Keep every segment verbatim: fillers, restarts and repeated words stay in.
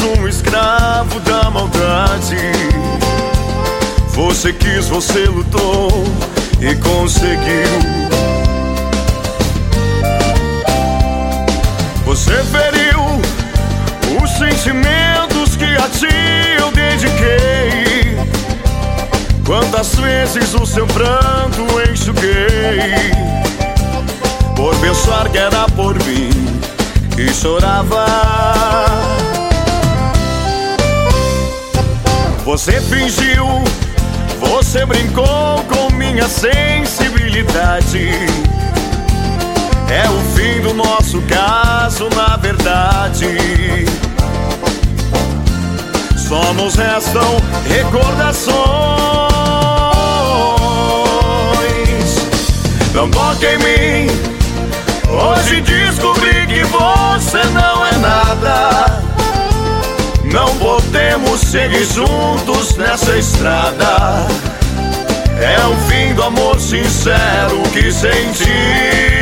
um escravo da maldade. Você quis, você lutou e conseguiu. Você feriu os sentimentos que a ti eu dediquei. Quantas vezes o seu pranto enxuguei, por pensar que era por mim que chorava. Você fingiu, você brincou com minha sensibilidade. É o fim do nosso caso, na verdade. Só nos restam recordações. Não toque em mim, hoje descobri que você não é nada. Não podemos seguir juntos nessa estrada. É o fim do amor sincero que senti.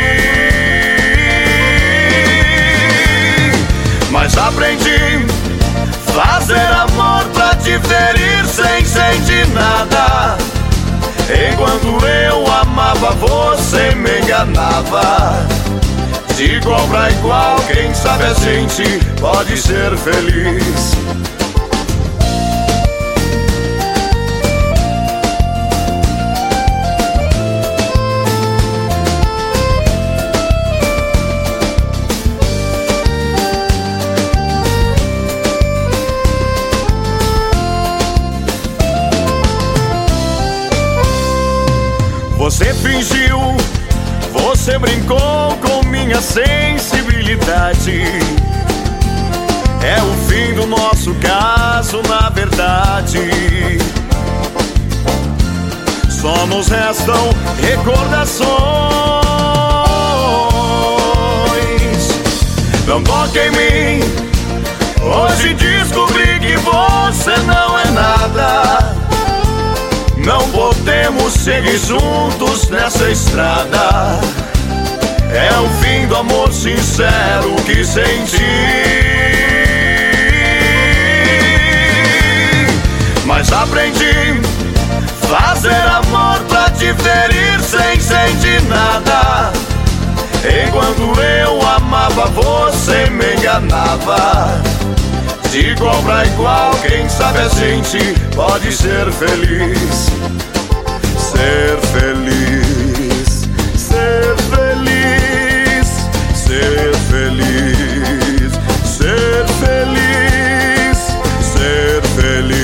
Mas aprendi fazer amor pra te ferir sem sentir nada. Enquanto eu amava, você me enganava. De igual pra igual, quem sabe a gente pode ser feliz. Você fingiu, você brincou com minha sensibilidade. É o fim do nosso caso, na verdade. Só nos restam recordações. Não toque em mim, hoje descobri que você não é nada. Não podemos seguir juntos nessa estrada. É o fim do amor sincero que senti. Mas aprendi fazer amor pra te ferir sem sentir nada. Enquanto eu amava, você me enganava. De igual pra igual, quem sabe a gente pode ser feliz. Ser feliz, ser feliz, ser feliz, ser feliz, ser feliz.